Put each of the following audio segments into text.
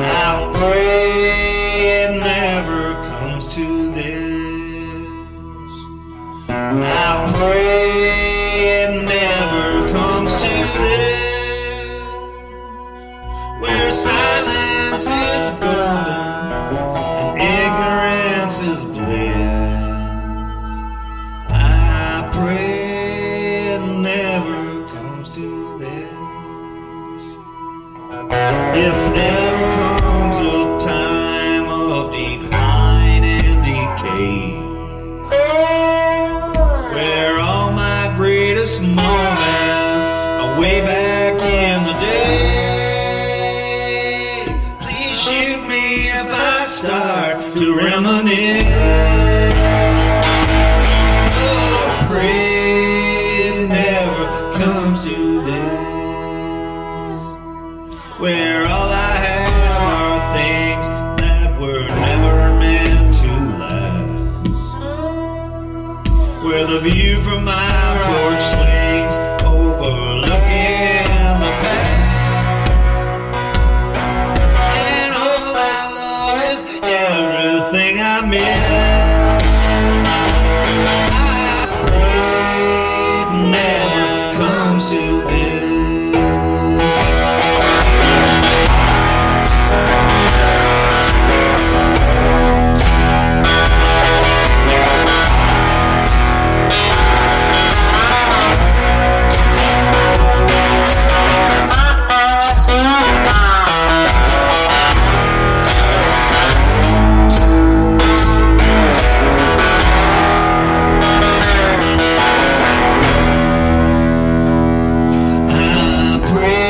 I pray it never comes to this. I pray it never comes to this, where silence is golden and ignorance is bliss. I pray it never comes to this. If ever comes a time of decline and decay, where all my greatest moments are way back in the day, please shoot me if I start to reminisce. Oh, pray it never comes to this, where all I have are things that were never meant to last, where the view from my porch swings overlooking the past, and all I love is everything I miss. I pray it never comes to this.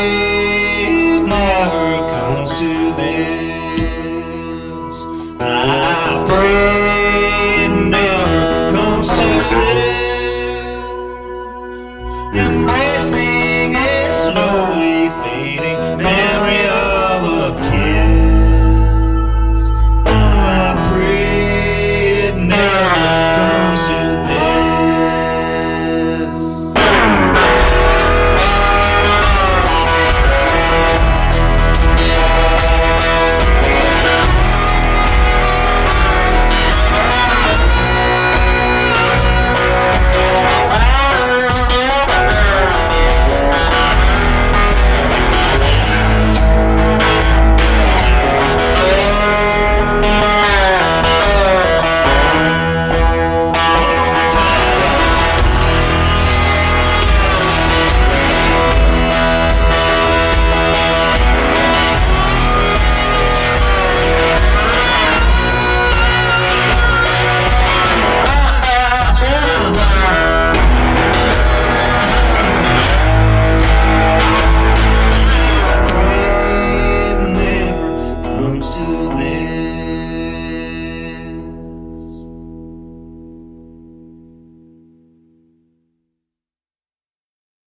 To this,